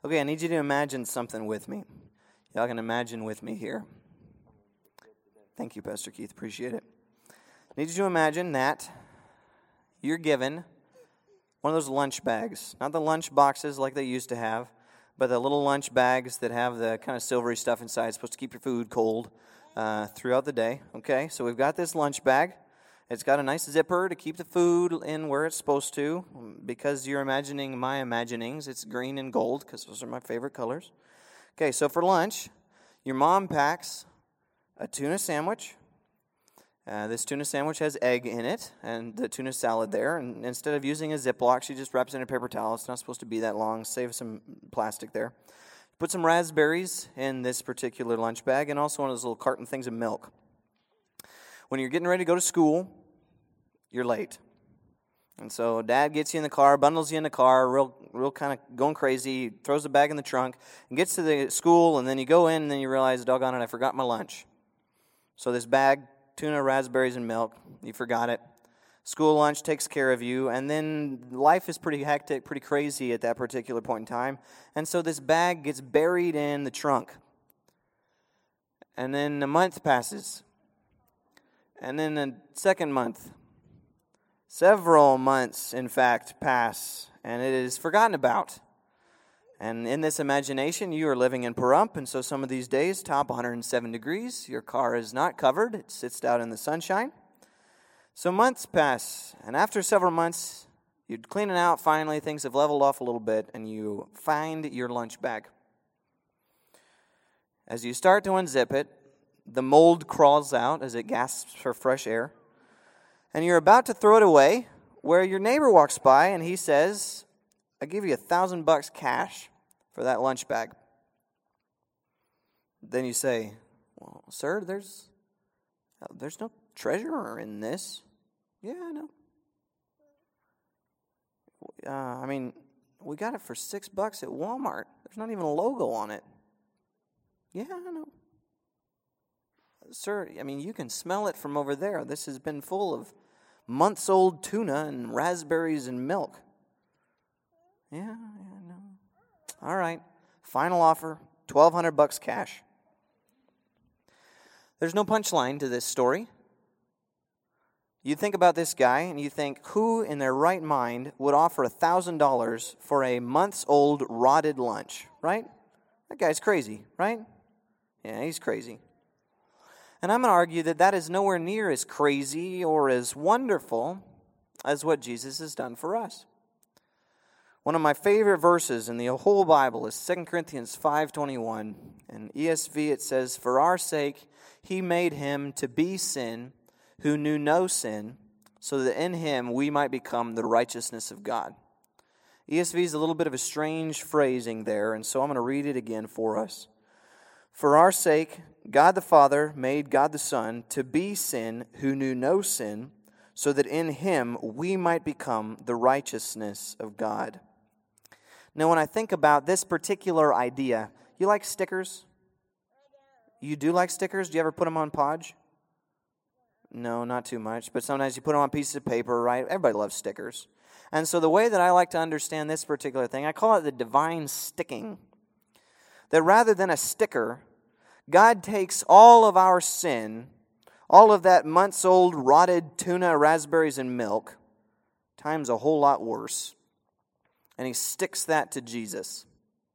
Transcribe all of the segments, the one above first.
Okay, I need you to imagine something with me. Y'all can imagine with me here. Thank you, Pastor Keith. Appreciate it. I need you to imagine that you're given one of those lunch bags. Not the lunch boxes like they used to have, but the little lunch bags that have the kind of silvery stuff inside. It's supposed to keep your food cold throughout the day. Okay, so we've got this lunch bag. It's got a nice zipper to keep the food in where it's supposed to. Because you're imagining my imaginings, it's green and gold because those are my favorite colors. Okay, so for lunch, your mom packs a tuna sandwich. This tuna sandwich has egg in it and the tuna salad there. And instead of using a Ziploc, she just wraps it in a paper towel. It's not supposed to be that long. Save some plastic there. Put some raspberries in this particular lunch bag and also one of those little carton things of milk. When you're getting ready to go to school, you're late. And so Dad gets you in the car, bundles you in the car, real kind of going crazy, throws the bag in the trunk, and gets to the school, and then you go in, and then you realize, doggone it, I forgot my lunch. So this bag, tuna, raspberries, and milk, you forgot it. School lunch takes care of you, and then life is pretty hectic, pretty crazy at that particular point in time. And so this bag gets buried in the trunk. And then a month passes. And then the second month. Several months, in fact, pass, and it is forgotten about. And in this imagination, you are living in Pahrump, and so some of these days, top 107 degrees, your car is not covered. It sits out in the sunshine. So months pass, and after several months, you're cleaning out. Finally, things have leveled off a little bit, and you find your lunch bag. As you start to unzip it, the mold crawls out as it gasps for fresh air. And you're about to throw it away, where your neighbor walks by and he says, "I'll give you $1,000 cash for that lunch bag." Then you say, "Well, sir, there's no treasure in this." "Yeah, I know. We got it for $6 at Walmart. There's not even a logo on it." "Yeah, I know. Sir, you can smell it from over there. This has been full of months-old tuna and raspberries and milk." Yeah, I know. All right. Final offer, $1,200 cash. There's no punchline to this story. You think about this guy and you think, who in their right mind would offer $1,000 for a months-old rotted lunch, right? That guy's crazy, right? Yeah, he's crazy. And I'm going to argue that that is nowhere near as crazy or as wonderful as what Jesus has done for us. One of my favorite verses in the whole Bible is 2 Corinthians 5:21. In ESV it says, "For our sake he made him to be sin who knew no sin, so that in him we might become the righteousness of God." ESV is a little bit of a strange phrasing there, and so I'm going to read it again for us. "For our sake, God the Father made God the Son to be sin who knew no sin, so that in him we might become the righteousness of God." Now, when I think about this particular idea, you like stickers? You do like stickers? Do you ever put them on Podge? No, not too much, but sometimes you put them on pieces of paper, right? Everybody loves stickers. And so the way that I like to understand this particular thing, I call it the divine sticking. That rather than a sticker, God takes all of our sin, all of that months-old rotted tuna, raspberries, and milk, times a whole lot worse, and he sticks that to Jesus.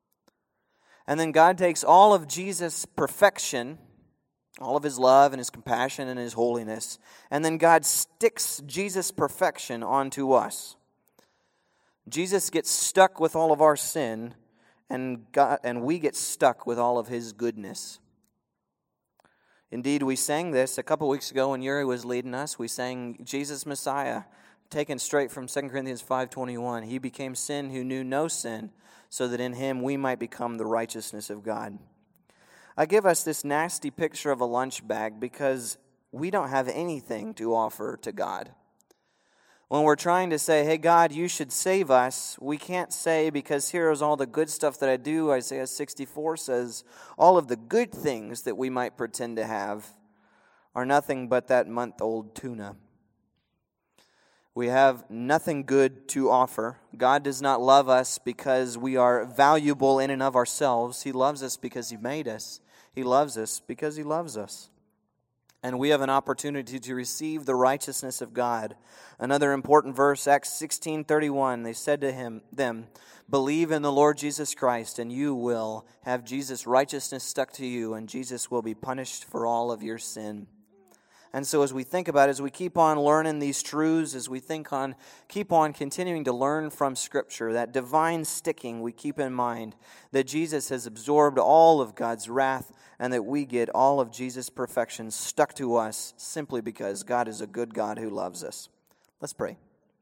And then God takes all of Jesus' perfection, all of his love and his compassion and his holiness, and then God sticks Jesus' perfection onto us. Jesus gets stuck with all of our sin, and we get stuck with all of his goodness. Indeed, we sang this a couple weeks ago when Yuri was leading us. We sang Jesus Messiah, taken straight from 2 Corinthians 5:21. He became sin who knew no sin, so that in him we might become the righteousness of God. I give us this nasty picture of a lunch bag because we don't have anything to offer to God. When we're trying to say, "Hey, God, you should save us," we can't say, "Because here is all the good stuff that I do." Isaiah 64 says, all of the good things that we might pretend to have are nothing but that month-old tuna. We have nothing good to offer. God does not love us because we are valuable in and of ourselves. He loves us because He made us. He loves us because He loves us. And we have an opportunity to receive the righteousness of God. Another important verse, Acts 16:31, they said to them, believe in the Lord Jesus Christ, and you will have Jesus' righteousness stuck to you, and Jesus will be punished for all of your sin. And so as we think about it, as we keep on learning these truths, as we keep on continuing to learn from Scripture, that divine sticking, we keep in mind that Jesus has absorbed all of God's wrath and that we get all of Jesus' perfection stuck to us simply because God is a good God who loves us. Let's pray.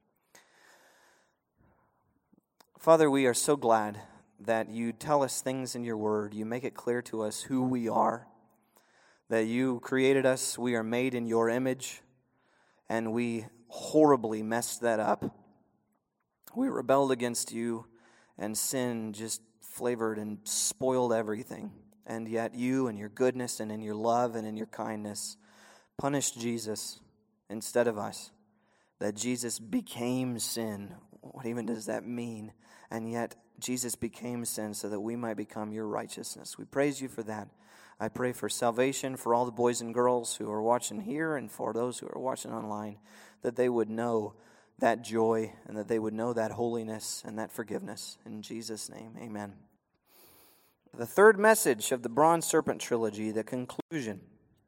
Father, we are so glad that you tell us things in your word. You make it clear to us who we are. That you created us, we are made in your image, and we horribly messed that up. We rebelled against you, and sin just flavored and spoiled everything. And yet you, in your goodness and in your love and in your kindness, punished Jesus instead of us. That Jesus became sin. What even does that mean? And yet Jesus became sin so that we might become your righteousness. We praise you for that. I pray for salvation for all the boys and girls who are watching here and for those who are watching online, that they would know that joy and that they would know that holiness and that forgiveness. In Jesus' name, amen. The third message of the Bronze Serpent Trilogy, the conclusion.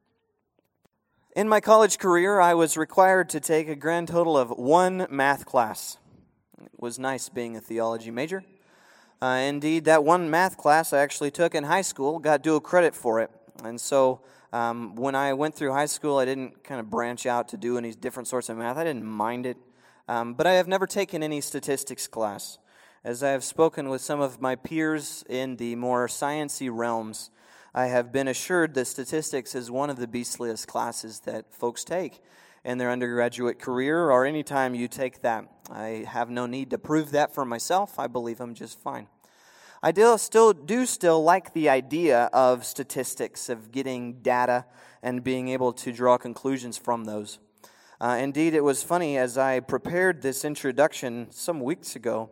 In my college career, I was required to take a grand total of one math class. It was nice being a theology major. Indeed, that one math class I actually took in high school got dual credit for it. And so when I went through high school, I didn't kind of branch out to do any different sorts of math. I didn't mind it. But I have never taken any statistics class. As I have spoken with some of my peers in the more sciencey realms, I have been assured that statistics is one of the beastliest classes that folks take in their undergraduate career or any time you take that. I have no need to prove that for myself. I believe I'm just fine. I still like the idea of statistics, of getting data and being able to draw conclusions from those. Indeed, it was funny, as I prepared this introduction some weeks ago,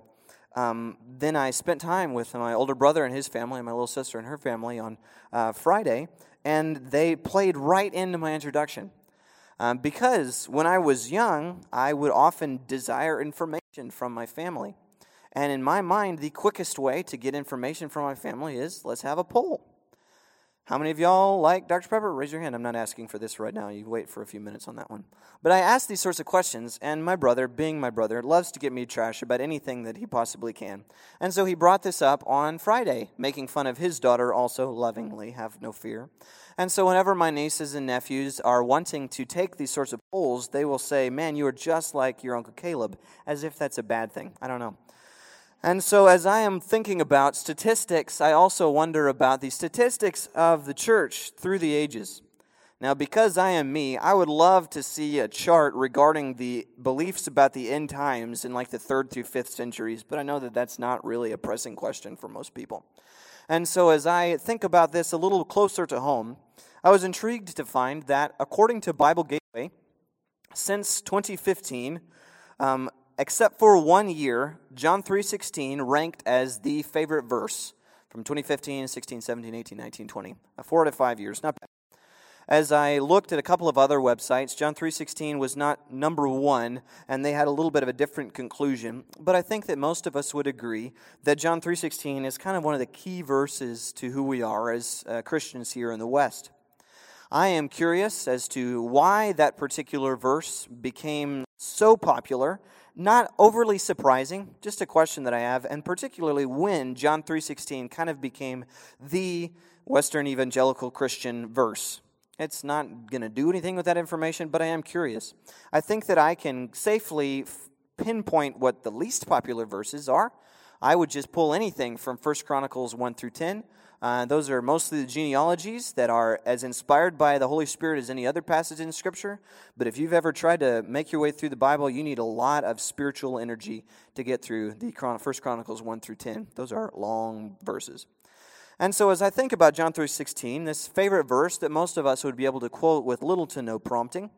then I spent time with my older brother and his family, and my little sister and her family on Friday, and they played right into my introduction. Because when I was young, I would often desire information from my family. And in my mind, the quickest way to get information from my family is, let's have a poll. How many of y'all like Dr. Pepper? Raise your hand. I'm not asking for this right now. You wait for a few minutes on that one. But I ask these sorts of questions, and my brother, being my brother, loves to get me trash about anything that he possibly can. And so he brought this up on Friday, making fun of his daughter also lovingly, have no fear. And so whenever my nieces and nephews are wanting to take these sorts of polls, they will say, man, you are just like your Uncle Caleb, as if that's a bad thing. I don't know. And so as I am thinking about statistics, I also wonder about the statistics of the church through the ages. Now, because I am me, I would love to see a chart regarding the beliefs about the end times in like the 3rd through 5th centuries, but I know that that's not really a pressing question for most people. And so as I think about this a little closer to home, I was intrigued to find that according to Bible Gateway, since 2015, except for 1 year, John 3:16 ranked as the favorite verse from 2015, 16, 17, 18, 19, 20. 4 to 5 years, not bad. As I looked at a couple of other websites, John 3:16 was not number one, and they had a little bit of a different conclusion. But I think that most of us would agree that John 3:16 is kind of one of the key verses to who we are as Christians here in the West. I am curious as to why that particular verse became so popular. Not overly surprising, just a question that I have, and particularly when John 3:16 kind of became the Western evangelical Christian verse. It's not going to do anything with that information, but I am curious. I think that I can safely pinpoint what the least popular verses are. I would just pull anything from 1 Chronicles 1 through 10. Those are mostly the genealogies that are as inspired by the Holy Spirit as any other passage in Scripture. But if you've ever tried to make your way through the Bible, you need a lot of spiritual energy to get through the 1 Chronicles 1 through 10. Those are long verses. And so as I think about John 3:16, this favorite verse that most of us would be able to quote with little to no prompting,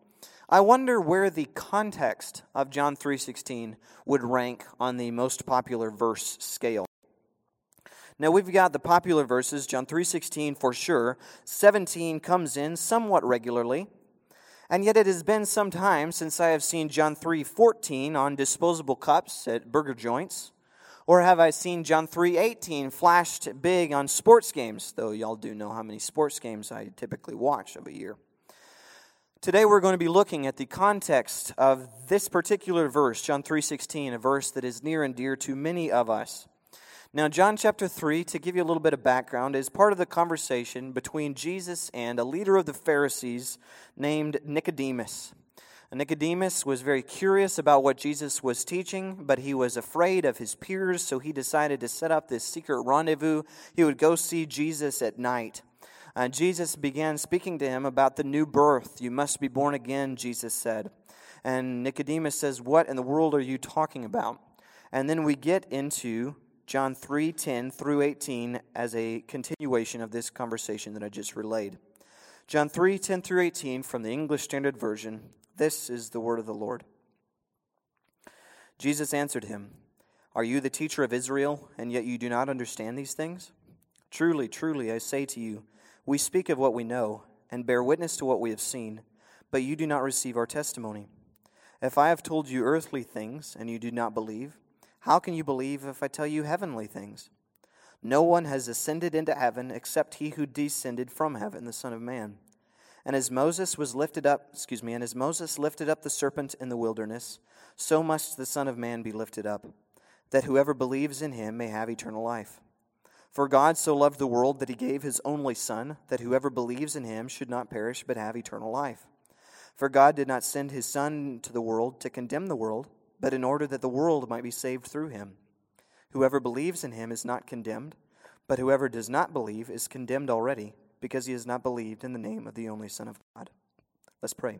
I wonder where the context of John 3:16 would rank on the most popular verse scale. Now we've got the popular verses, John 3:16 for sure. 17 comes in somewhat regularly. And yet it has been some time since I have seen John 3:14 on disposable cups at burger joints. Or have I seen John 3:18 flashed big on sports games, though y'all do know how many sports games I typically watch of a year. Today we're going to be looking at the context of this particular verse, John 3:16, a verse that is near and dear to many of us. Now, John chapter 3, to give you a little bit of background, is part of the conversation between Jesus and a leader of the Pharisees named Nicodemus. Nicodemus was very curious about what Jesus was teaching, but he was afraid of his peers, so he decided to set up this secret rendezvous. He would go see Jesus at night. Jesus began speaking to him about the new birth. You must be born again, Jesus said. And Nicodemus says, what in the world are you talking about? And then we get into John 3:10 through 18 as a continuation of this conversation that I just relayed. John 3:10 through 18 from the English Standard Version. This is the word of the Lord. Jesus answered him, "Are you the teacher of Israel, and yet you do not understand these things? Truly, truly, I say to you, we speak of what we know, and bear witness to what we have seen, but you do not receive our testimony. If I have told you earthly things, and you do not believe, how can you believe if I tell you heavenly things? No one has ascended into heaven except he who descended from heaven, the Son of Man. And as Moses lifted up the serpent in the wilderness, so must the Son of Man be lifted up, that whoever believes in him may have eternal life. For God so loved the world that he gave his only Son, that whoever believes in him should not perish but have eternal life. For God did not send his Son to the world to condemn the world, but in order that the world might be saved through him. Whoever believes in him is not condemned, but whoever does not believe is condemned already, because he has not believed in the name of the only Son of God." Let's pray.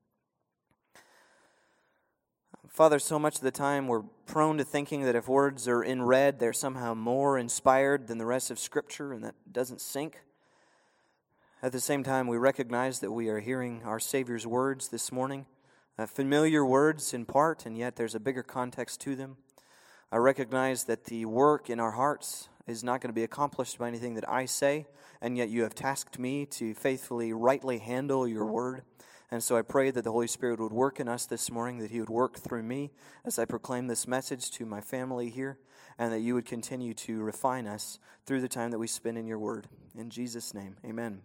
Father, so much of the time we're prone to thinking that if words are in red, they're somehow more inspired than the rest of Scripture, and that doesn't sink. At the same time, we recognize that we are hearing our Savior's words this morning, familiar words in part, and yet there's a bigger context to them. I recognize that the work in our hearts is not going to be accomplished by anything that I say, and yet you have tasked me to faithfully, rightly handle your word. And so I pray that the Holy Spirit would work in us this morning, that he would work through me as I proclaim this message to my family here, and that you would continue to refine us through the time that we spend in your word. In Jesus' name, amen.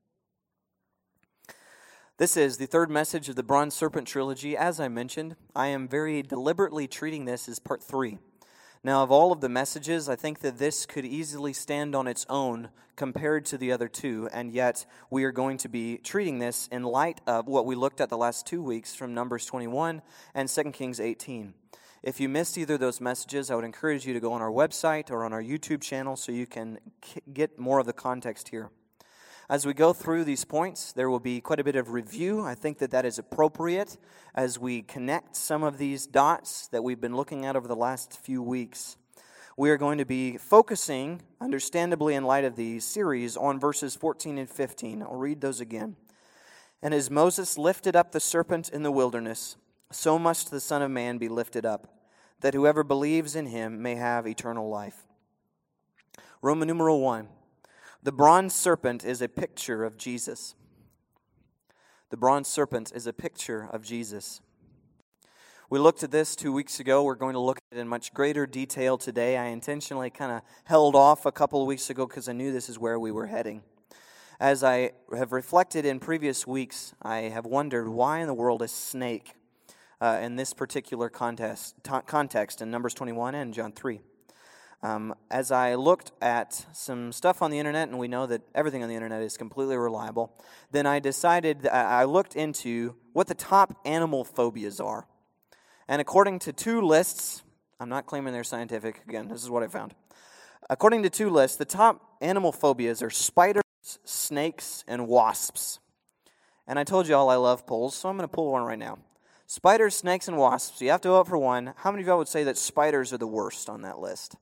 This is the third message of the Bronze Serpent trilogy. As I mentioned, I am very deliberately treating this as part 3. Now, of all of the messages, I think that this could easily stand on its own compared to the other two, and yet we are going to be treating this in light of what we looked at the last 2 weeks from Numbers 21 and 2 Kings 18. If you missed either of those messages, I would encourage you to go on our website or on our YouTube channel so you can get more of the context here. As we go through these points, there will be quite a bit of review. I think that is appropriate as we connect some of these dots that we've been looking at over the last few weeks. We are going to be focusing, understandably in light of the series, on verses 14 and 15. I'll read those again. "And as Moses lifted up the serpent in the wilderness, so must the Son of Man be lifted up, that whoever believes in him may have eternal life." Roman numeral 1. The bronze serpent is a picture of Jesus. The bronze serpent is a picture of Jesus. We looked at this 2 weeks ago. We're going to look at it in much greater detail today. I intentionally kind of held off a couple of weeks ago because I knew this is where we were heading. As I have reflected in previous weeks, I have wondered why in the world a snake in this particular context in Numbers 21 and John 3. As I looked at some stuff on the internet, and we know that everything on the internet is completely reliable, then I decided, I looked into what the top animal phobias are. And according to 2 lists, I'm not claiming they're scientific, again, this is what I found. According to 2 lists, the top animal phobias are spiders, snakes, and wasps. And I told you all I love polls, so I'm going to pull one right now. Spiders, snakes, and wasps. You have to vote for one. How many of y'all would say that spiders are the worst on that list?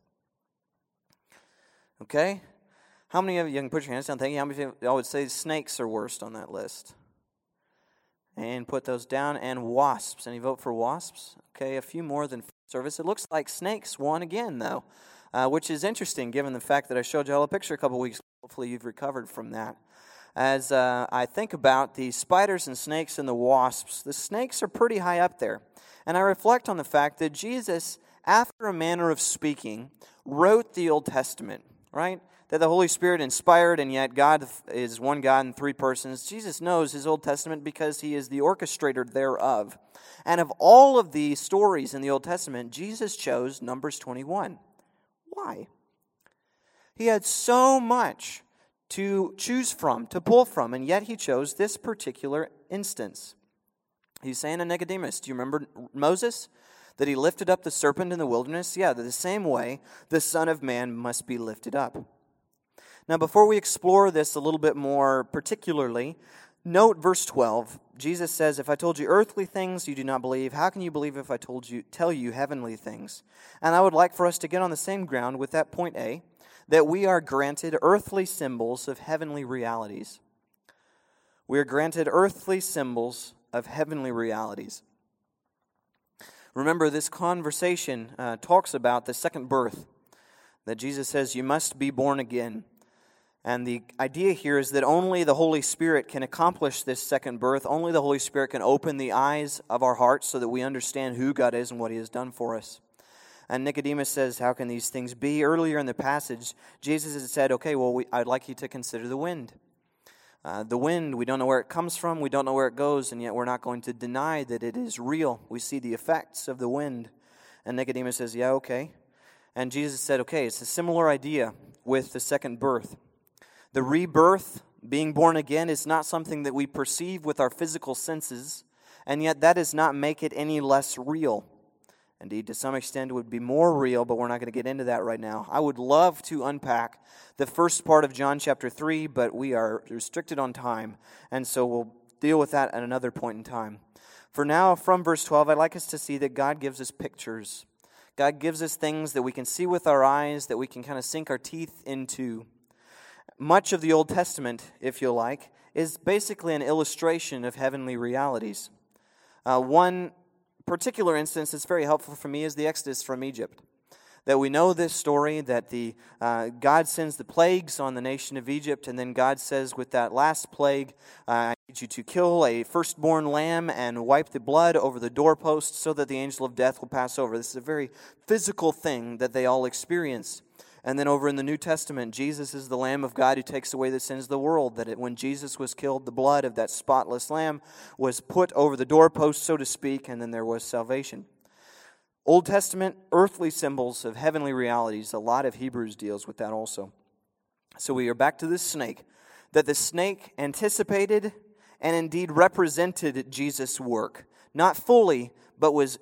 Okay? How many of you can put your hands down? Thank you. How many of y'all would say snakes are worst on that list? And put those down. And wasps. Any vote for wasps? Okay, a few more than service. It looks like snakes won again, though, which is interesting given the fact that I showed you all a picture a couple weeks ago. Hopefully you've recovered from that. As I think about the spiders and snakes and the wasps, the snakes are pretty high up there. And I reflect on the fact that Jesus, after a manner of speaking, wrote the Old Testament, right? That the Holy Spirit inspired, and yet God is one God in three persons. Jesus knows his Old Testament because he is the orchestrator thereof. And of all of the stories in the Old Testament, Jesus chose Numbers 21. Why? He had so much to choose from, to pull from, and yet he chose this particular instance. He's saying to Nicodemus, do you remember Moses? That he lifted up the serpent in the wilderness? Yeah, the same way the Son of Man must be lifted up. Now, before we explore this a little bit more particularly, note verse 12. Jesus says, if I told you earthly things you do not believe, how can you believe if I tell you heavenly things? And I would like for us to get on the same ground with that point A, that we are granted earthly symbols of heavenly realities. We are granted earthly symbols of heavenly realities. Remember, this conversation talks about the second birth, that Jesus says you must be born again. And the idea here is that only the Holy Spirit can accomplish this second birth. Only the Holy Spirit can open the eyes of our hearts so that we understand who God is and what he has done for us. And Nicodemus says, how can these things be? Earlier in the passage, Jesus had said, okay, well, I'd like you to consider the wind. The wind, we don't know where it comes from, we don't know where it goes, and yet we're not going to deny that it is real. We see the effects of the wind. And Nicodemus says, yeah, okay. And Jesus said, okay, it's a similar idea with the second birth. The rebirth, being born again, is not something that we perceive with our physical senses, and yet that does not make it any less real. Indeed, to some extent, it would be more real, but we're not going to get into that right now. I would love to unpack the first part of John chapter 3, but we are restricted on time, and so we'll deal with that at another point in time. For now, from verse 12, I'd like us to see that God gives us pictures. God gives us things that we can see with our eyes, that we can kind of sink our teeth into. Much of the Old Testament, if you like, is basically an illustration of heavenly realities. One particular instance that's very helpful for me is the Exodus from Egypt. That we know this story, that God sends the plagues on the nation of Egypt, and then God says with that last plague, I need you to kill a firstborn lamb and wipe the blood over the doorpost so that the angel of death will pass over. This is a very physical thing that they all experience. And then over in the New Testament, Jesus is the Lamb of God who takes away the sins of the world. That when Jesus was killed, the blood of that spotless lamb was put over the doorpost, so to speak, and then there was salvation. Old Testament, earthly symbols of heavenly realities. A lot of Hebrews deals with that also. So we are back to this snake. That the snake anticipated and indeed represented Jesus' work. Not fully, but was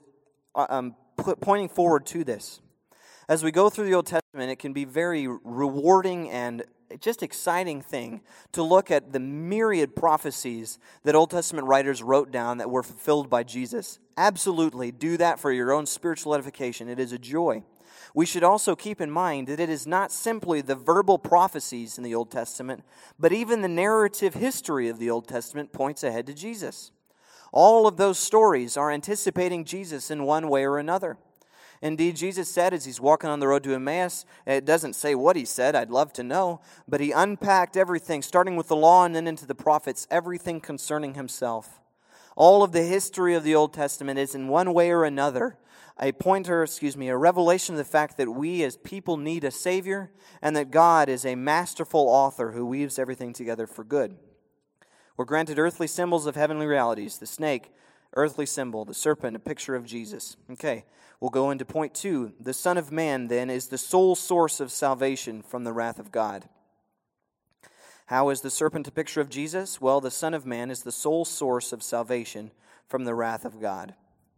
pointing forward to this. As we go through the Old Testament, it can be very rewarding and just exciting thing to look at the myriad prophecies that Old Testament writers wrote down that were fulfilled by Jesus. Absolutely, do that for your own spiritual edification. It is a joy. We should also keep in mind that it is not simply the verbal prophecies in the Old Testament, but even the narrative history of the Old Testament points ahead to Jesus. All of those stories are anticipating Jesus in one way or another. Indeed, Jesus said as he's walking on the road to Emmaus, it doesn't say what he said, I'd love to know, but he unpacked everything, starting with the law and then into the prophets, everything concerning himself. All of the history of the Old Testament is in one way or another a revelation of the fact that we as people need a Savior and that God is a masterful author who weaves everything together for good. We're granted earthly symbols of heavenly realities. The snake, earthly symbol. The serpent, a picture of Jesus. Okay, we'll go into point 2. The Son of Man, then, is the sole source of salvation from the wrath of God. How is the serpent a picture of Jesus? Well, the Son of Man is the sole source of salvation from the wrath of God.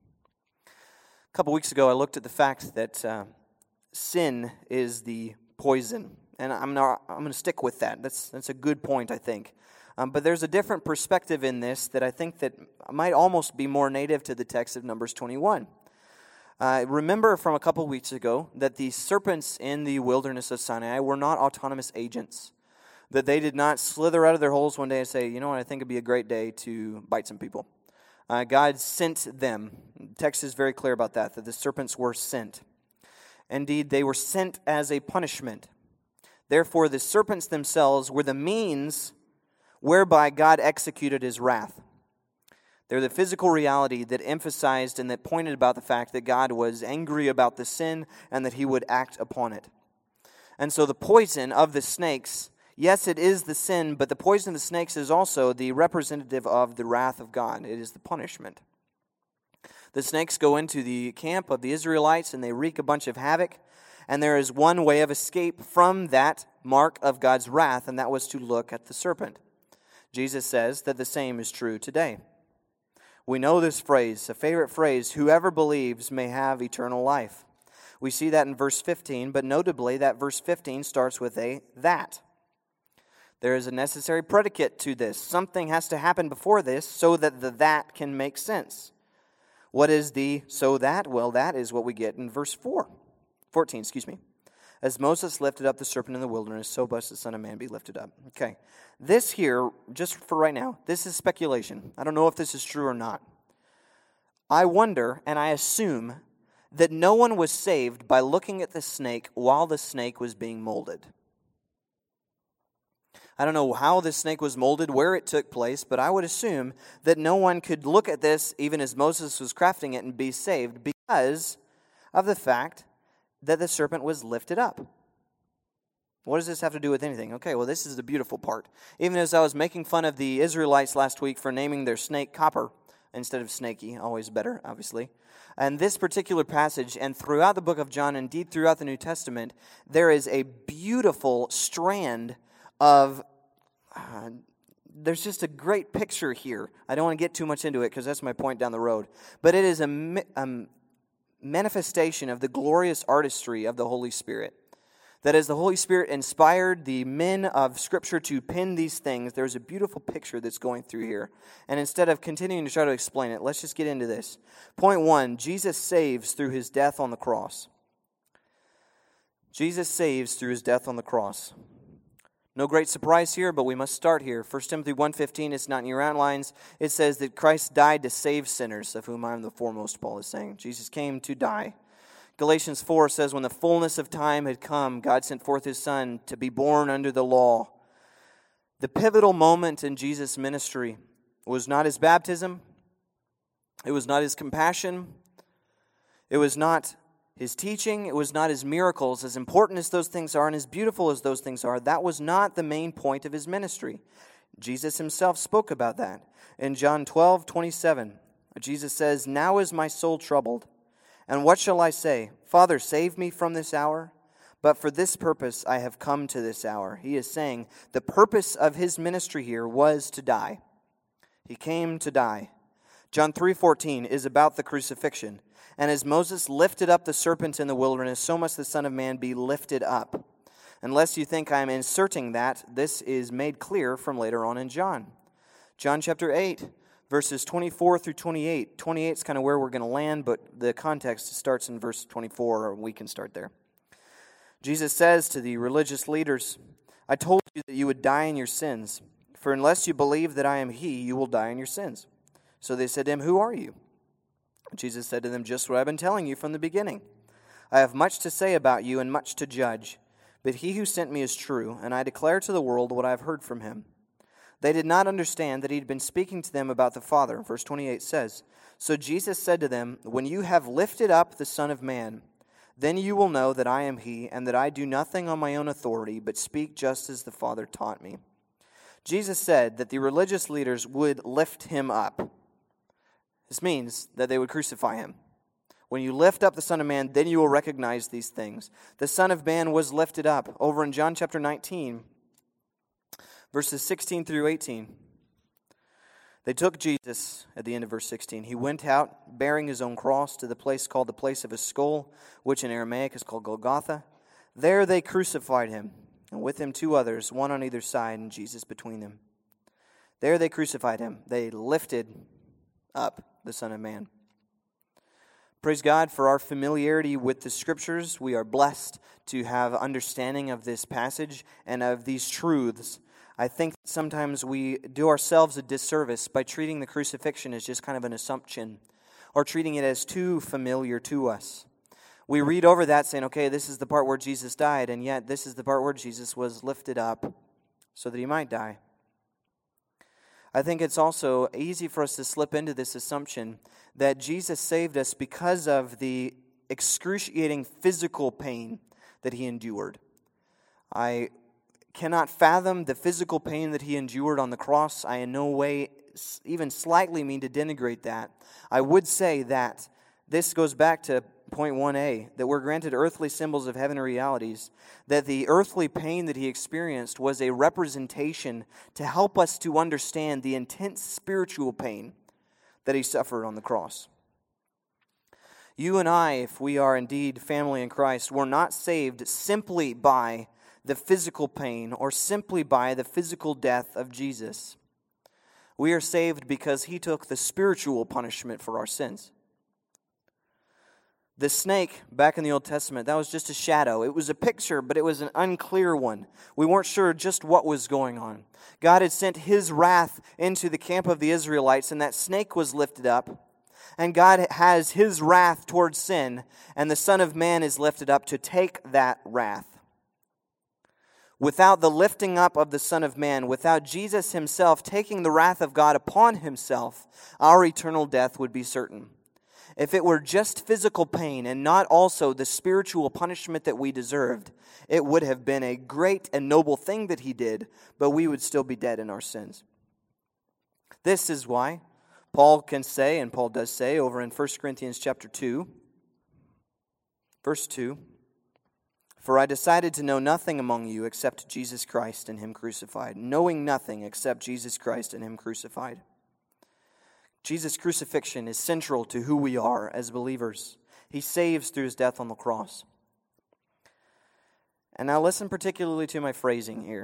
A couple weeks ago, I looked at the fact that sin is the poison. And I'm going to stick with that. That's a good point, I think. But there's a different perspective in this that I think that might almost be more native to the text of Numbers 21. Remember from a couple weeks ago that the serpents in the wilderness of Sinai were not autonomous agents. That they did not slither out of their holes one day and say, you know what, I think it'd be a great day to bite some people. God sent them. The text is very clear about that the serpents were sent. Indeed, they were sent as a punishment. Therefore, the serpents themselves were the means whereby God executed his wrath. They're the physical reality that emphasized and that pointed about the fact that God was angry about the sin and that he would act upon it. And so the poison of the snakes, yes, it is the sin, but the poison of the snakes is also the representative of the wrath of God. It is the punishment. The snakes go into the camp of the Israelites and they wreak a bunch of havoc. And there is one way of escape from that mark of God's wrath, and that was to look at the serpent. Jesus says that the same is true today. We know this phrase, a favorite phrase, whoever believes may have eternal life. We see that in verse 15, but notably that verse 15 starts with a that. There is a necessary predicate to this. Something has to happen before this so that the that can make sense. What is the so that? Well, that is what we get in verse 14. As Moses lifted up the serpent in the wilderness, so must the Son of Man be lifted up. Okay. This here, just for right now, this is speculation. I don't know if this is true or not. I wonder, and I assume, that no one was saved by looking at the snake while the snake was being molded. I don't know how the snake was molded, where it took place, but I would assume that no one could look at this even as Moses was crafting it and be saved because of the fact that the serpent was lifted up. What does this have to do with anything? Okay, well, this is the beautiful part. Even as I was making fun of the Israelites last week for naming their snake Copper instead of Snaky, always better, obviously. And this particular passage, and throughout the book of John, indeed throughout the New Testament, there is a beautiful strand of, there's just a great picture here. I don't want to get too much into it because that's my point down the road. But it is a manifestation of the glorious artistry of the Holy Spirit. That as the Holy Spirit inspired the men of Scripture to pen these things, there's a beautiful picture that's going through here. And instead of continuing to try to explain it, let's just get into this. Point 1, Jesus saves through his death on the cross. Jesus saves through his death on the cross. No great surprise here, but we must start here. 1 Timothy 1:15, it's not in your outlines. It says that Christ died to save sinners, of whom I am the foremost, Paul is saying. Jesus came to die. Galatians 4 says, when the fullness of time had come, God sent forth his Son to be born under the law. The pivotal moment in Jesus' ministry was not his baptism. It was not his compassion. It was not his teaching. It was not his miracles. As important as those things are and as beautiful as those things are, that was not the main point of his ministry. Jesus himself spoke about that. In John 12:27, Jesus says, now is my soul troubled. And what shall I say? Father, save me from this hour. But for this purpose I have come to this hour. He is saying the purpose of his ministry here was to die. He came to die. John 3:14 is about the crucifixion. And as Moses lifted up the serpent in the wilderness, so must the Son of Man be lifted up. Unless you think I am inserting that, this is made clear from later on in John. John chapter 8. Verses 24 through 28. 28 is kind of where we're going to land, but the context starts in verse 24, or we can start there. Jesus says to the religious leaders, I told you that you would die in your sins, for unless you believe that I am he, you will die in your sins. So they said to him, who are you? Jesus said to them, just what I've been telling you from the beginning. I have much to say about you and much to judge, but he who sent me is true, and I declare to the world what I have heard from him. They did not understand that he had been speaking to them about the Father. Verse 28 says, so Jesus said to them, when you have lifted up the Son of Man, then you will know that I am he, and that I do nothing on my own authority, but speak just as the Father taught me. Jesus said that the religious leaders would lift him up. This means that they would crucify him. When you lift up the Son of Man, then you will recognize these things. The Son of Man was lifted up. Over in John chapter 19, verses 16 through 18. They took Jesus at the end of verse 16. He went out bearing his own cross to the place called the place of his skull, which in Aramaic is called Golgotha. There they crucified him, and with him 2 others, one on either side, and Jesus between them. There they crucified him. They lifted up the Son of Man. Praise God for our familiarity with the Scriptures. We are blessed to have understanding of this passage and of these truths. I think sometimes we do ourselves a disservice by treating the crucifixion as just kind of an assumption, or treating it as too familiar to us. We read over that saying, okay, this is the part where Jesus died, and yet this is the part where Jesus was lifted up so that he might die. I think it's also easy for us to slip into this assumption that Jesus saved us because of the excruciating physical pain that he endured. I cannot fathom the physical pain that he endured on the cross. I in no way even slightly mean to denigrate that. I would say that this goes back to point 1a, that we're granted earthly symbols of heavenly realities, that the earthly pain that he experienced was a representation to help us to understand the intense spiritual pain that he suffered on the cross. You and I, if we are indeed family in Christ, were not saved simply by the physical pain or simply by the physical death of Jesus. We are saved because he took the spiritual punishment for our sins. The snake, back in the Old Testament, that was just a shadow. It was a picture, but it was an unclear one. We weren't sure just what was going on. God had sent his wrath into the camp of the Israelites, and that snake was lifted up. And God has his wrath towards sin, and the Son of Man is lifted up to take that wrath. Without the lifting up of the Son of Man, without Jesus himself taking the wrath of God upon himself, our eternal death would be certain. If it were just physical pain and not also the spiritual punishment that we deserved, it would have been a great and noble thing that he did, but we would still be dead in our sins. This is why Paul can say, and Paul does say over in 1 Corinthians chapter 2, verse 2, "For I decided to know nothing among you except Jesus Christ and him crucified, knowing nothing except Jesus Christ and him crucified." Jesus' crucifixion is central to who we are as believers. He saves through his death on the cross. And now listen particularly to my phrasing here.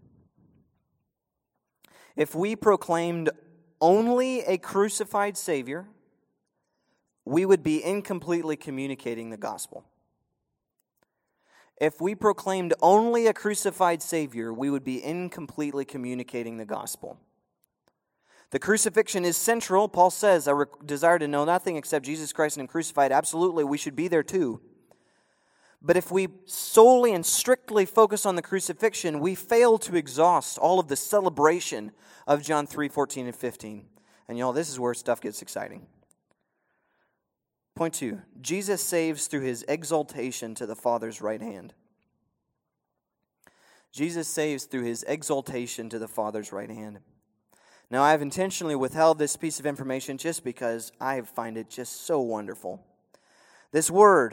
If we proclaimed only a crucified Savior, we would be incompletely communicating the gospel. If we proclaimed only a crucified Savior, we would be incompletely communicating the gospel. The crucifixion is central. Paul says, I desire to know nothing except Jesus Christ and him crucified. Absolutely, we should be there too. But if we solely and strictly focus on the crucifixion, we fail to exhaust all of the celebration of John 3:14 and 15. And y'all, this is where stuff gets exciting. Point 2, Jesus saves through his exaltation to the Father's right hand. Jesus saves through his exaltation to the Father's right hand. Now, I have intentionally withheld this piece of information just because I find it just so wonderful. This word,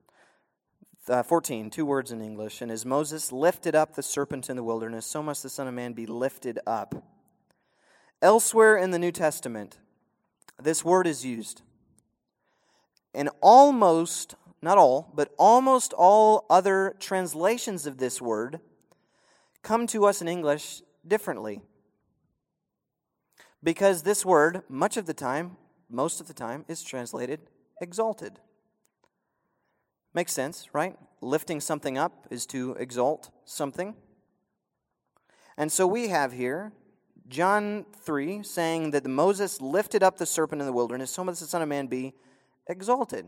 14, 2 words in English, "And as Moses lifted up the serpent in the wilderness, so must the Son of Man be lifted up." Elsewhere in the New Testament, this word is used. And almost, not all, but almost all other translations of this word come to us in English differently. Because this word, most of the time, is translated exalted. Makes sense, right? Lifting something up is to exalt something. And so we have here John 3 saying that Moses lifted up the serpent in the wilderness, so must the Son of Man be exalted.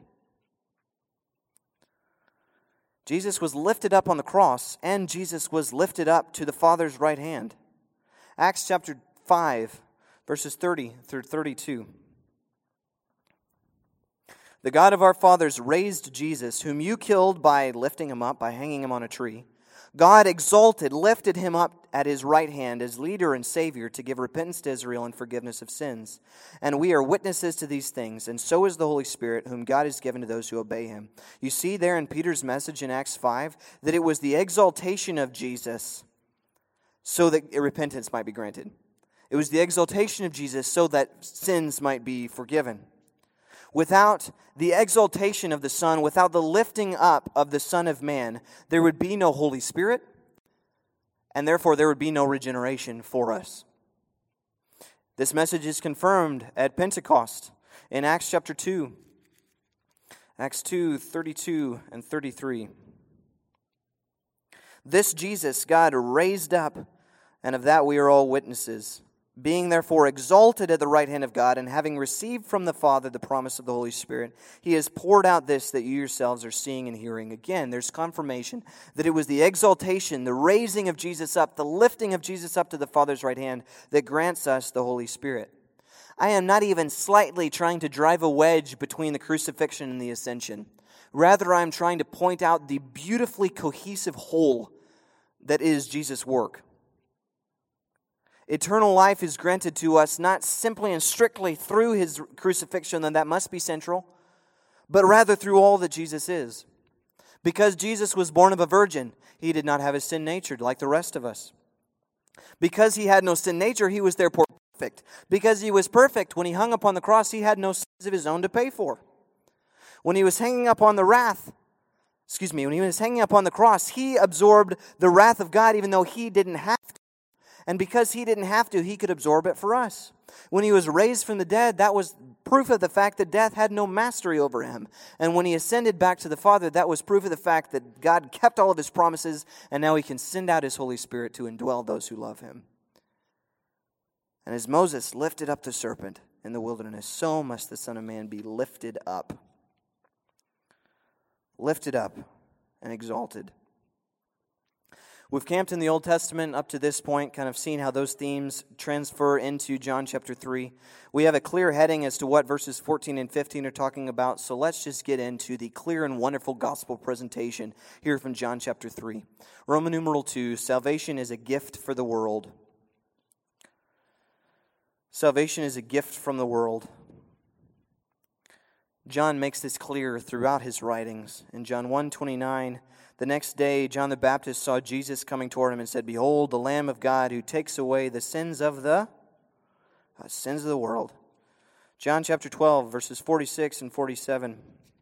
Jesus was lifted up on the cross, and Jesus was lifted up to the Father's right hand. Acts chapter 5, verses 30 through 32. "The God of our fathers raised Jesus, whom you killed by lifting him up, by hanging him on a tree. God exalted, lifted him up at his right hand as leader and Savior to give repentance to Israel and forgiveness of sins. And we are witnesses to these things, and so is the Holy Spirit, whom God has given to those who obey him." You see there in Peter's message in Acts 5 that it was the exaltation of Jesus so that repentance might be granted. It was the exaltation of Jesus so that sins might be forgiven. Without the exaltation of the Son, without the lifting up of the Son of Man, there would be no Holy Spirit, and therefore there would be no regeneration for us. This message is confirmed at Pentecost in Acts chapter 2. Acts 2, 32 and 33. "This Jesus God raised up and of that we are all witnesses. Being therefore exalted at the right hand of God, and having received from the Father the promise of the Holy Spirit, He has poured out this that you yourselves are seeing and hearing. Again, there's confirmation that it was the exaltation, the raising of Jesus up, the lifting of Jesus up to the Father's right hand that grants us the Holy Spirit. I am not even slightly trying to drive a wedge between the crucifixion and the ascension. Rather, I am trying to point out the beautifully cohesive whole that is Jesus' work. Eternal life is granted to us not simply and strictly through His crucifixion, and that must be central, but rather through all that Jesus is. Because Jesus was born of a virgin, He did not have a sin nature like the rest of us. Because He had no sin nature, He was therefore perfect. Because He was perfect, when He hung upon the cross, He had no sins of His own to pay for. When He was hanging upon the when He was hanging upon the cross, He absorbed the wrath of God even though He didn't have to. And because He didn't have to, He could absorb it for us. When He was raised from the dead, that was proof of the fact that death had no mastery over Him. And when He ascended back to the Father, that was proof of the fact that God kept all of His promises, and now He can send out His Holy Spirit to indwell those who love Him. And as Moses lifted up the serpent in the wilderness, so must the Son of Man be lifted up. Lifted up and exalted. We've camped in the Old Testament up to this point, kind of seen how those themes transfer into John chapter 3. We have a clear heading as to what verses 14 and 15 are talking about, so let's just get into the clear and wonderful gospel presentation here from John chapter 3. Roman numeral 2, salvation is a gift for the world. Salvation is a gift from the world. John makes this clear throughout his writings. In John 1:29, the next day John the Baptist saw Jesus coming toward him and said, "Behold, the Lamb of God who takes away the sins of the world." John chapter 12, verses 46 and 47.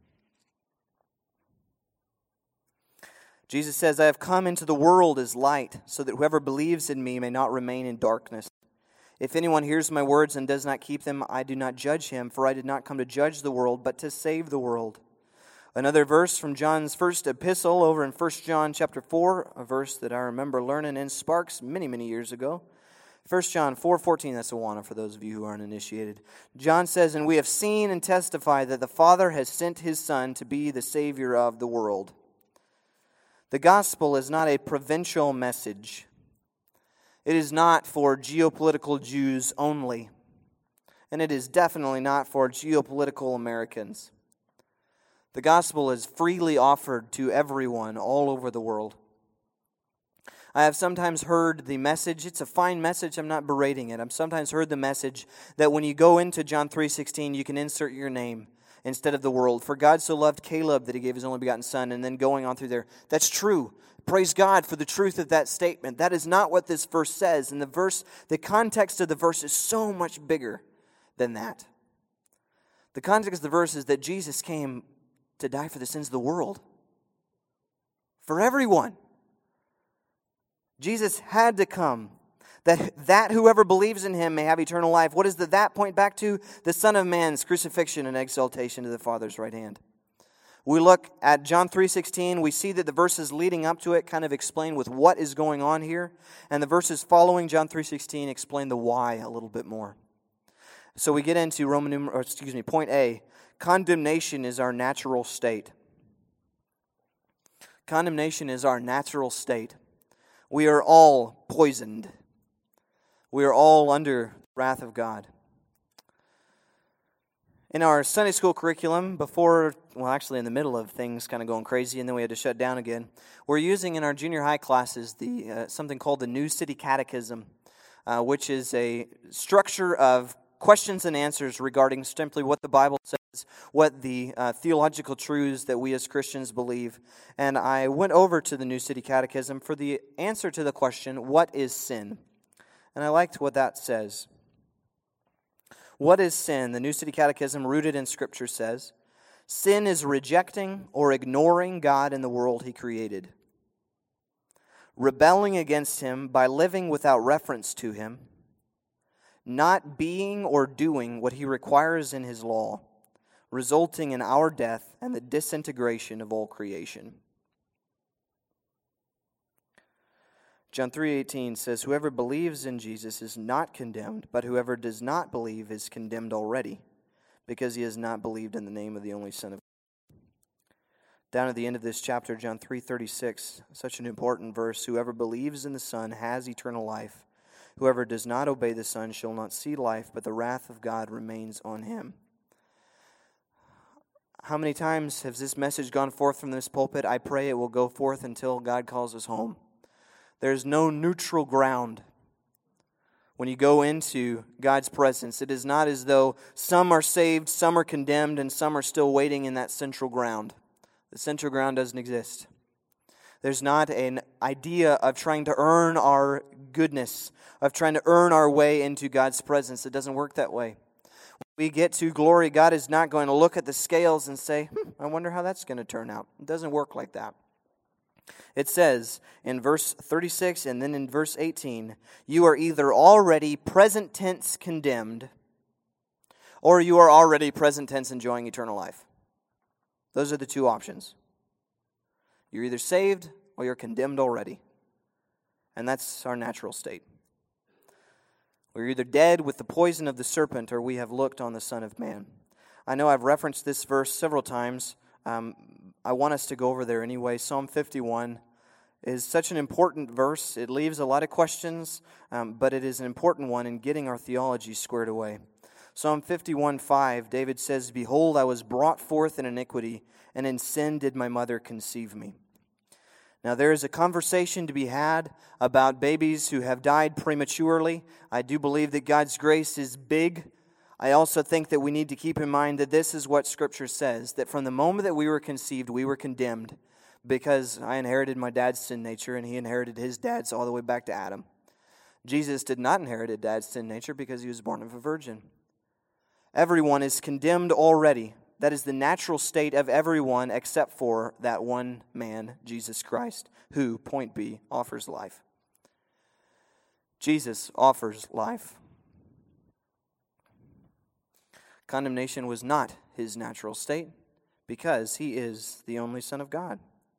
Jesus says, "I have come into the world as light, so that whoever believes in me may not remain in darkness. If anyone hears my words and does not keep them, I do not judge him, for I did not come to judge the world, but to save the world." Another verse from John's first epistle over in 1 John chapter 4, a verse that I remember learning in Sparks many, many years ago. 1 John 4:14, that's Awana for those of you who aren't initiated. John says, "And we have seen and testified that the Father has sent His Son to be the Savior of the world." The gospel is not a provincial message. It is not for geopolitical Jews only. And it is definitely not for geopolitical Americans. The gospel is freely offered to everyone all over the world. I have sometimes heard the message, it's a fine message, I'm not berating it. I've sometimes heard the message that when you go into John 3:16, you can insert your name instead of the world. For God so loved Caleb that He gave His only begotten Son, and then going on through there. That's true. Praise God for the truth of that statement. That is not what this verse says. And the context of the verse is so much bigger than that. The context of the verse is that Jesus came to die for the sins of the world. For everyone. Jesus had to come that whoever believes in Him may have eternal life. What does that point back to? The Son of Man's crucifixion and exaltation to the Father's right hand. We look at John 3:16, we see that the verses leading up to it kind of explain with what is going on here, and the verses following John 3:16 explain the why a little bit more. So we get into point A, condemnation is our natural state. Condemnation is our natural state. We are all poisoned. We are all under the wrath of God. In our Sunday school curriculum, in the middle of things kind of going crazy, and then we had to shut down again, we're using in our junior high classes something called the New City Catechism, which is a structure of questions and answers regarding simply what the Bible says, what the theological truths that we as Christians believe. And I went over to the New City Catechism for the answer to the question, what is sin? And I liked what that says. What is sin? The New City Catechism, rooted in Scripture, says, sin is rejecting or ignoring God and the world He created, rebelling against Him by living without reference to Him, not being or doing what He requires in His law, resulting in our death and the disintegration of all creation. John 3:18 says, "Whoever believes in Jesus is not condemned, but whoever does not believe is condemned already, because he has not believed in the name of the only Son of God." Down at the end of this chapter, John 3:36, such an important verse, "Whoever believes in the Son has eternal life. Whoever does not obey the Son shall not see life, but the wrath of God remains on him." How many times has this message gone forth from this pulpit? I pray it will go forth until God calls us home. There's no neutral ground when you go into God's presence. It is not as though some are saved, some are condemned, and some are still waiting in that central ground. The central ground doesn't exist. There's not an idea of trying to earn our goodness, of trying to earn our way into God's presence. It doesn't work that way. When we get to glory, God is not going to look at the scales and say, I wonder how that's going to turn out. It doesn't work like that. It says in verse 36 and then in verse 18, you are either already present tense condemned, or you are already present tense enjoying eternal life. Those are the two options. You're either saved or you're condemned already. And that's our natural state. We're either dead with the poison of the serpent, or we have looked on the Son of Man. I know I've referenced this verse several times. I want us to go over there anyway. Psalm 51 is such an important verse. It leaves a lot of questions, but it is an important one in getting our theology squared away. Psalm 51:5, David says, "Behold, I was brought forth in iniquity, and in sin did my mother conceive me." Now, there is a conversation to be had about babies who have died prematurely. I do believe that God's grace is big. I also think that we need to keep in mind that this is what Scripture says, that from the moment that we were conceived, we were condemned, because I inherited my dad's sin nature, and he inherited his dad's all the way back to Adam. Jesus did not inherit a dad's sin nature because he was born of a virgin. Everyone is condemned already. That is the natural state of everyone except for that one man, Jesus Christ, who, point B, offers life. Jesus offers life. Condemnation was not his natural state because he is the only Son of God.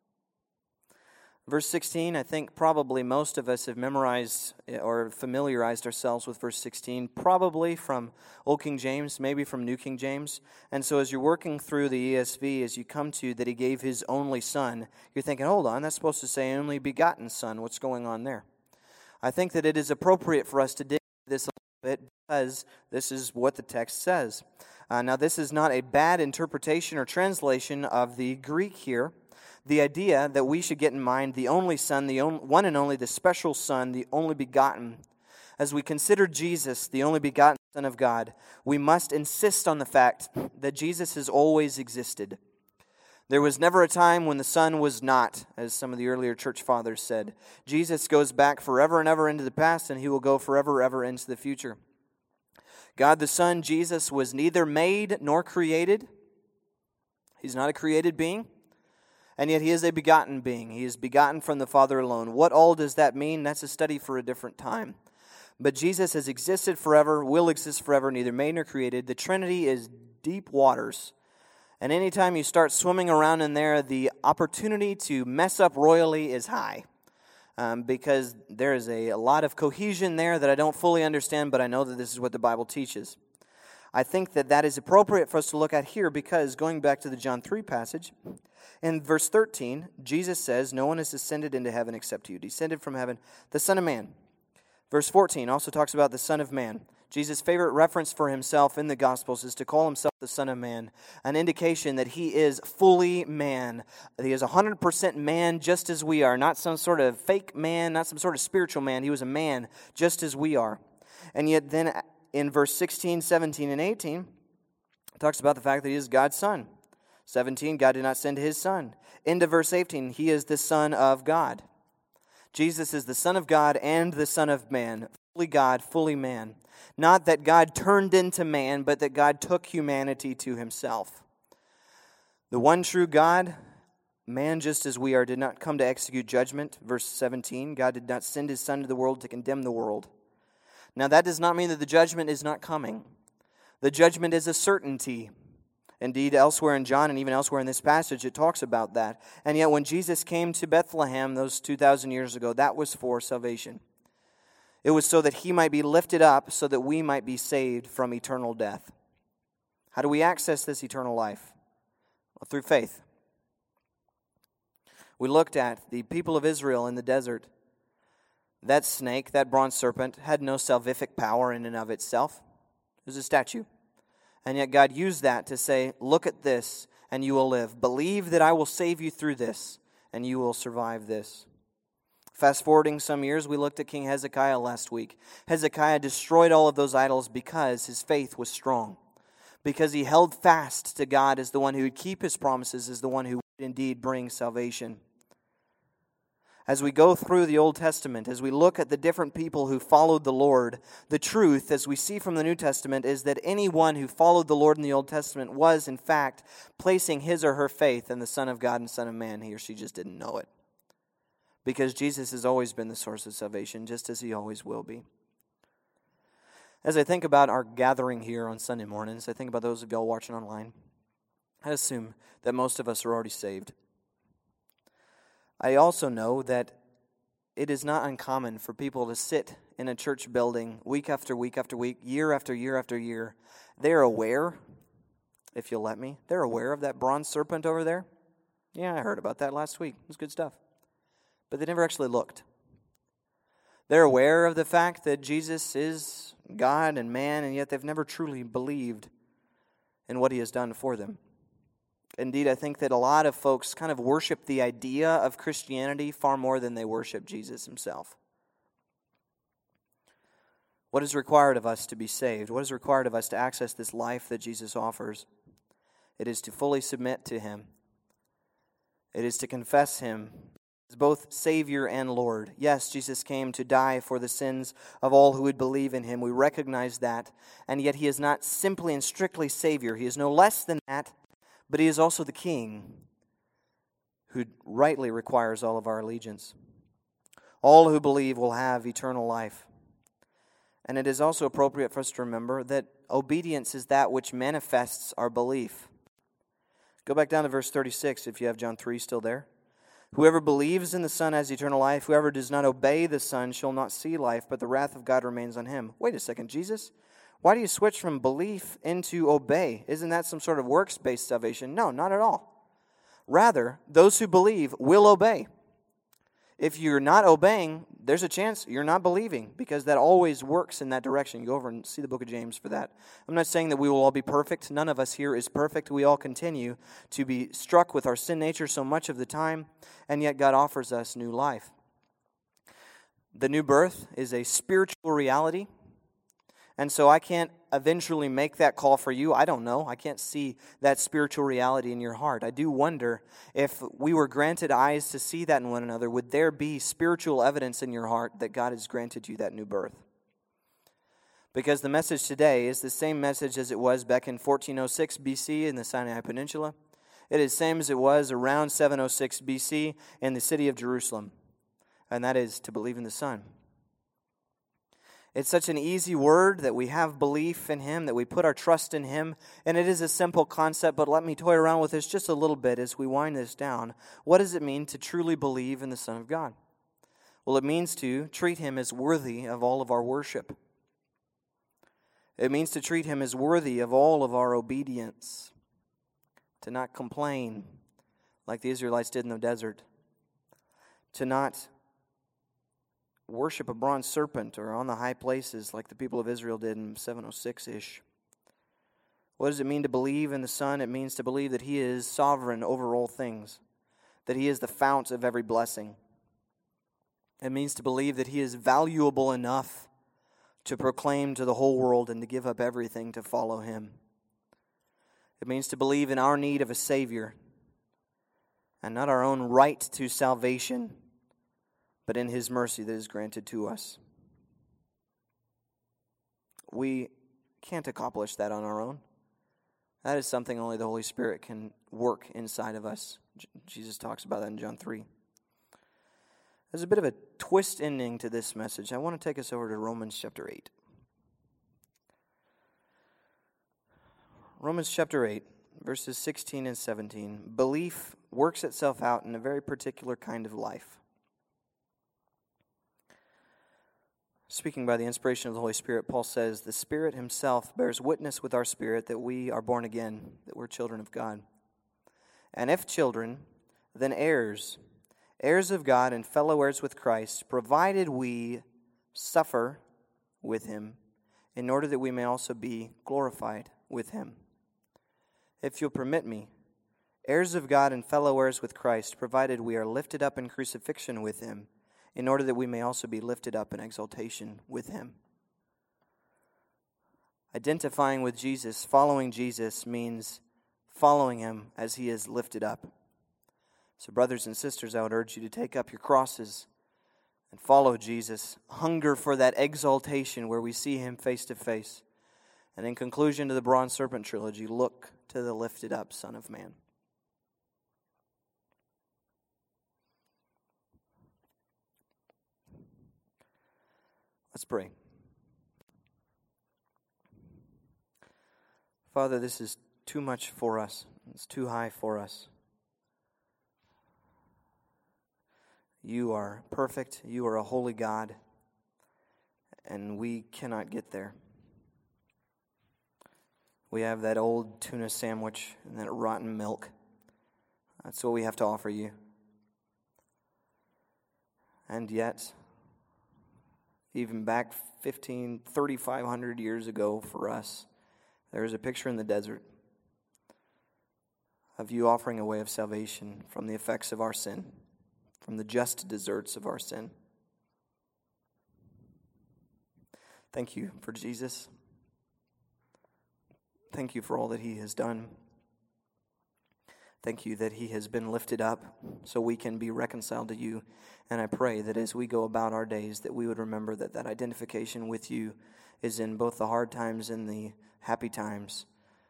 Verse 16, I think probably most of us have memorized or familiarized ourselves with verse 16, probably from Old King James, maybe from New King James. And so as you're working through the ESV, as you come to that he gave his only Son, you're thinking, hold on, that's supposed to say only begotten Son. What's going on there? I think that it is appropriate for us to dig this a little bit because this is what the text says. Now, this is not a bad interpretation or translation of the Greek here. The idea that we should get in mind the only Son, the one and only, the special Son, the only begotten. As we consider Jesus, the only begotten Son of God, we must insist on the fact that Jesus has always existed. There was never a time when the Son was not, as some of the earlier church fathers said. Jesus goes back forever and ever into the past, and he will go forever ever into the future. God the Son, Jesus, was neither made nor created. He's not a created being. And yet he is a begotten being. He is begotten from the Father alone. What all does that mean? That's a study for a different time. But Jesus has existed forever, will exist forever, neither made nor created. The Trinity is deep waters. And anytime you start swimming around in there, the opportunity to mess up royally is high. Because there is a lot of cohesion there that I don't fully understand, but I know that this is what the Bible teaches. I think that that is appropriate for us to look at here because going back to the John 3 passage, in verse 13, Jesus says, "No one has ascended into heaven except you." Descended from heaven, the Son of Man. Verse 14 also talks about the Son of Man. Jesus' favorite reference for himself in the Gospels is to call himself the Son of Man, an indication that he is fully man. He is 100% man just as we are, not some sort of fake man, not some sort of spiritual man. He was a man just as we are. And yet then in verse 16, 17, and 18, it talks about the fact that he is God's Son. 17, God did not send his Son. Into verse 18, he is the Son of God. Jesus is the Son of God and the Son of Man, fully God, fully man. Not that God turned into man, but that God took humanity to himself. The one true God, man just as we are, did not come to execute judgment. Verse 17, God did not send his Son to the world to condemn the world. Now that does not mean that the judgment is not coming. The judgment is a certainty. Indeed, elsewhere in John and even elsewhere in this passage, it talks about that. And yet when Jesus came to Bethlehem those 2,000 years ago, that was for salvation. It was so that he might be lifted up, so that we might be saved from eternal death. How do we access this eternal life? Well, through faith. We looked at the people of Israel in the desert. That snake, that bronze serpent, had no salvific power in and of itself. It was a statue. And yet God used that to say, look at this and you will live. Believe that I will save you through this and you will survive this. Fast forwarding some years, we looked at King Hezekiah last week. Hezekiah destroyed all of those idols because his faith was strong. Because he held fast to God as the one who would keep his promises, as the one who would indeed bring salvation. As we go through the Old Testament, as we look at the different people who followed the Lord, the truth, as we see from the New Testament, is that anyone who followed the Lord in the Old Testament was, in fact, placing his or her faith in the Son of God and Son of Man. He or she just didn't know it. Because Jesus has always been the source of salvation, just as he always will be. As I think about our gathering here on Sunday mornings, I think about those of y'all watching online, I assume that most of us are already saved. I also know that it is not uncommon for people to sit in a church building week after week after week, year after year after year. They're aware, if you'll let me, they're aware of that bronze serpent over there. Yeah, I heard about that last week. It was good stuff. But they never actually looked. They're aware of the fact that Jesus is God and man, and yet they've never truly believed in what he has done for them. Indeed, I think that a lot of folks kind of worship the idea of Christianity far more than they worship Jesus himself. What is required of us to be saved? What is required of us to access this life that Jesus offers? It is to fully submit to him. It is to confess him as both Savior and Lord. Yes, Jesus came to die for the sins of all who would believe in him. We recognize that. And yet he is not simply and strictly Savior. He is no less than that. But he is also the King who rightly requires all of our allegiance. All who believe will have eternal life. And it is also appropriate for us to remember that obedience is that which manifests our belief. Go back down to verse 36 if you have John 3 still there. Whoever believes in the Son has eternal life. Whoever does not obey the Son shall not see life, but the wrath of God remains on him. Wait a second, Jesus? Why do you switch from belief into obey? Isn't that some sort of works-based salvation? No, not at all. Rather, those who believe will obey. If you're not obeying, there's a chance you're not believing, because that always works in that direction. You go over and see the book of James for that. I'm not saying that we will all be perfect. None of us here is perfect. We all continue to be struck with our sin nature so much of the time, and yet God offers us new life. The new birth is a spiritual reality. And so I can't eventually make that call for you. I don't know. I can't see that spiritual reality in your heart. I do wonder if we were granted eyes to see that in one another, would there be spiritual evidence in your heart that God has granted you that new birth? Because the message today is the same message as it was back in 1406 BC in the Sinai Peninsula. It is the same as it was around 706 BC in the city of Jerusalem. And that is to believe in the Son. It's such an easy word that we have belief in him, that we put our trust in him, and it is a simple concept, but let me toy around with this just a little bit as we wind this down. What does it mean to truly believe in the Son of God? Well, it means to treat him as worthy of all of our worship. It means to treat him as worthy of all of our obedience, to not complain like the Israelites did in the desert, to not worship a bronze serpent or on the high places like the people of Israel did in 706-ish. What does it mean to believe in the Son? It means to believe that he is sovereign over all things, that he is the fount of every blessing. It means to believe that he is valuable enough to proclaim to the whole world and to give up everything to follow him. It means to believe in our need of a Savior and not our own right to salvation, but in his mercy that is granted to us. We can't accomplish that on our own. That is something only the Holy Spirit can work inside of us. Jesus talks about that in John 3. There's a bit of a twist ending to this message. I want to take us over to Romans chapter 8. Romans chapter 8, verses 16 and 17. Belief works itself out in a very particular kind of life. Speaking by the inspiration of the Holy Spirit, Paul says, the Spirit himself bears witness with our spirit that we are born again, that we're children of God. And if children, then heirs, heirs of God and fellow heirs with Christ, provided we suffer with him, in order that we may also be glorified with him. If you'll permit me, heirs of God and fellow heirs with Christ, provided we are lifted up in crucifixion with him, in order that we may also be lifted up in exaltation with him. Identifying with Jesus, following Jesus, means following him as he is lifted up. So brothers and sisters, I would urge you to take up your crosses and follow Jesus. Hunger for that exaltation where we see him face to face. And in conclusion to the Bronze Serpent trilogy, look to the lifted up Son of Man. Let's pray. Father, this is too much for us. It's too high for us. You are perfect. You are a holy God. And we cannot get there. We have that old tuna sandwich and that rotten milk. That's what we have to offer you. And yet, even back 3,500 years ago for us, there is a picture in the desert of you offering a way of salvation from the effects of our sin, from the just deserts of our sin. Thank you for Jesus. Thank you for all that he has done. Thank you that he has been lifted up so we can be reconciled to you. And I pray that as we go about our days, that we would remember that that identification with you is in both the hard times and the happy times.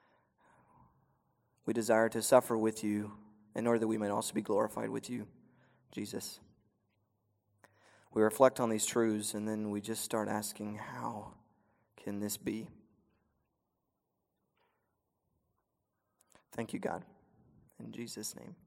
We desire to suffer with you in order that we might also be glorified with you, Jesus. We reflect on these truths and then we just start asking, how can this be? Thank you, God. In Jesus' name.